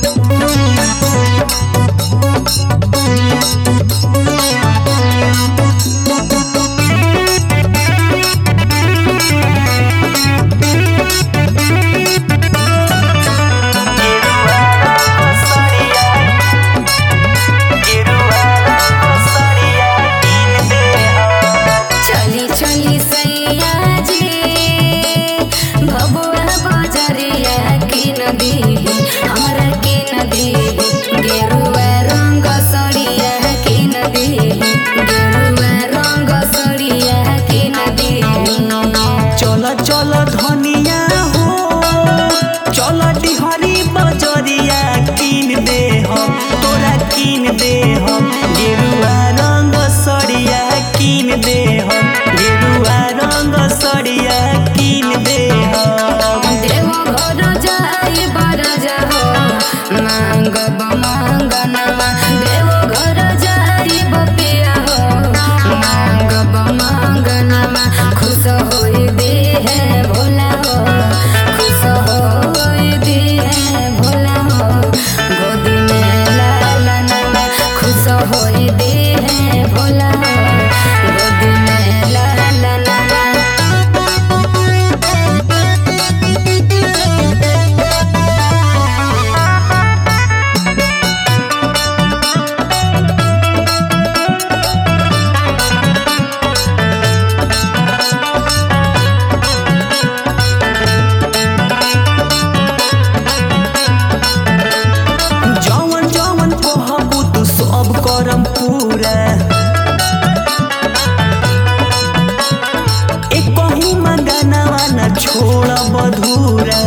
चल धनिया हो चल डिहरी बजरिया किन दे हम तोरा किन दे हम गेरुआ रंग सड़िया किन दे हम गेरुआ रंग सड़िया किन दे हम देव घर जाई बरजा हो मांगब मांगनमा देव घर जाई बपिया हो मांगब मांगनमा खुश होई दे है भोला हो खुश होई दे है भोला हो गोदी में लालनमा खुश होई दे है भोला हो गोदी में लालनमा करम पूरा एक कहीं मंगनवा न छोड़ बधूरा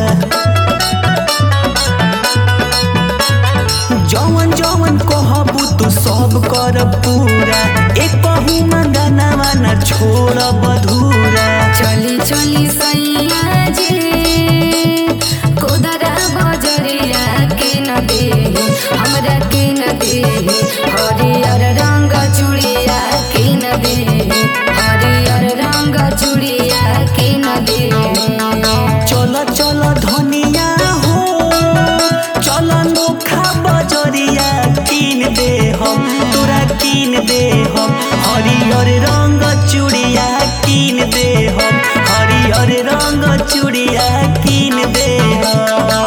जवन जवन कहबू तू सब कर पूरा एक कहीं मंगनवा न छोड़ बधूरा चली चली सैया जी कोदरा बजरिया के न दे हमरा के न दे हरियर रंग चूड़िया के न दे हरियर रंग चूड़िया के न दे चल चल धनिया हो चल नोखा बजरिया किन दे हम तोरा किन दे हम हरियर रंग चूड़िया किन दे हम हरियर रंग चूड़िया किन दे हम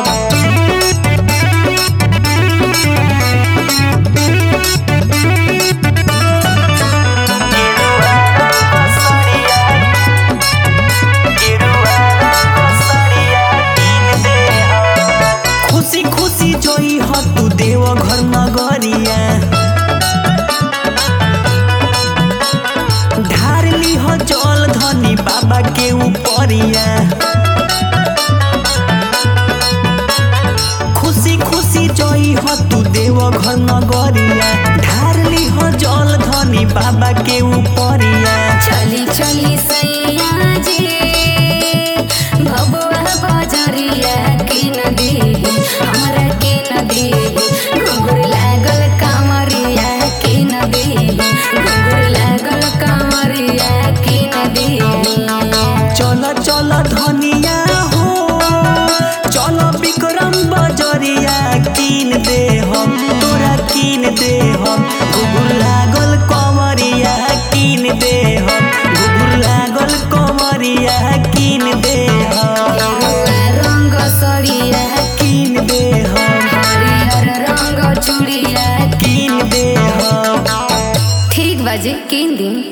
खुशी खुशी जोई ह तू देव घर नगरिया ढार ली ह जल धनी बाबा के ऊपरिया खुशी खुशी जोई ह तू देव घर नगरिया ढार ली ह जल धनी बाबा के ऊपरिया चली चली सैया जी भबुआ बजरिया के न दे हमरा के न दे घुंघरू लागल कांवरिया के न दे घुंघरू लागल कांवरिया के न दे चल चल धनिया हो चल विक्रम बजरिया किन दे हम तोरा किन दे हम घुंघरू लागल कंवरिया किन दे हम घुंघरू लागल कंवरिया किन दे हम रंग सड़िया किन दे हम हरियर रंग चूड़िया किन दे हम ठीक बाजे किन दिन